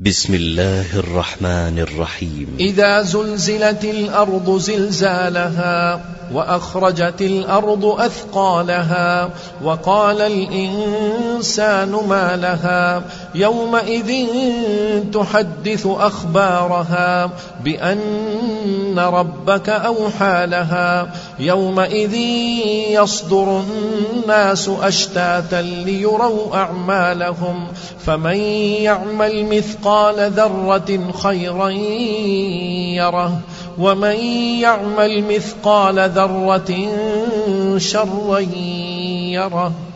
بسم الله الرحمن الرحيم. إذا زلزلت الأرض زلزالها وأخرجت الأرض أثقالها وقال الإنسان ما لها يومئذ تحدث أخبارها بأن ربك أوحى لها يومئذ يصدر الناس أشتاتا ليروا أعمالهم فمن يعمل مثقال ذرة خيرا يره ومن يعمل مثقال ذرة شرا يره.